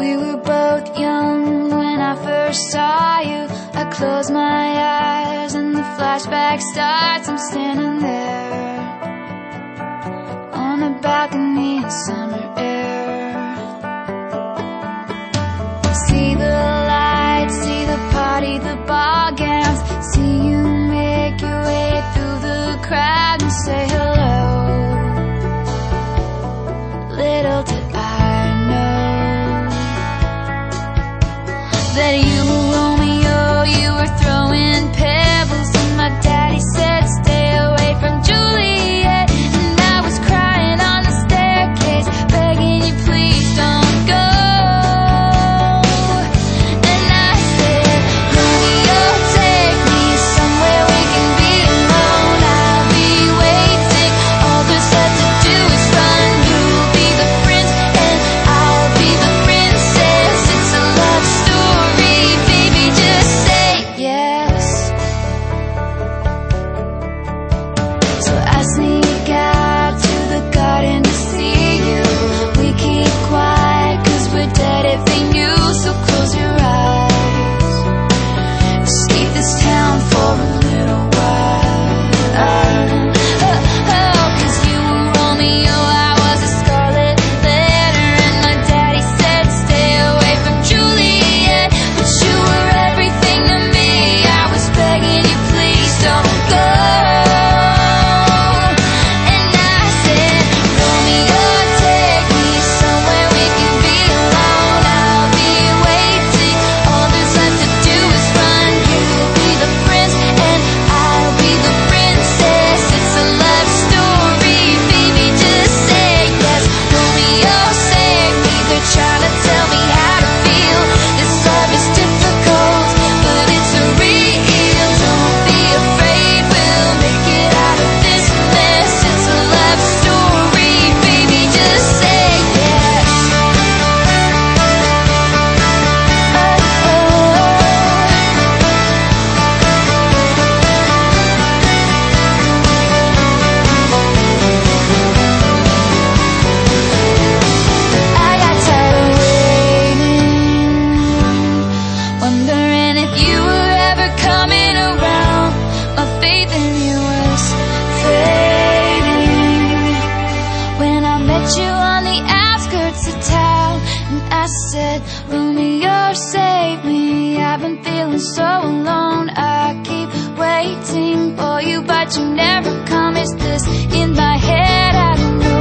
We were both young when I first saw you. I close my eyes and the flashback starts. I'm standing there on a balcony in summer air. See the lights, see the party, the ball gowns. See you make your way through the crowd and say hello. Little did I know that you were Romeo, you were throwing pebbles, and my daddy said stay away from Juliet. And I was crying on the staircase, begging you please don't go. And I said, Romeo, take me somewhere we can be alone. I'll be waiting, all there's left to do is run. You'll be the prince and I'll be the princess. It's a love story, baby, just say yes. So I sneak out to the garden to see you. We keep quiet 'cause we're dead if they knew. So close your eyes, escape this town for a little while. Oh, 'cause you were Romeo, I was a scarlet letter, and my daddy said stay away from Juliet. But you were everything to me, I was begging you please don't go. And I said, Romeo, take me somewhere we can be alone. I'll be waiting, all there's left to do is run. You'll be the prince and I'll be the princess. It's a love story, baby, just say yes. Romeo, save me, they're trying to tell me how to feel. This love is difficult, but it's real. Don't be afraid, we'll make it out of this mess. It's a love story, baby, just say yes. I got tired of waiting, wondering if you were ever coming around. My faith in you was fading when I met you on the outskirts of town. And I said, Romeo, save me, I've been feeling so alone. I keep waiting for you, but you never come. Is this in my head? I don't know.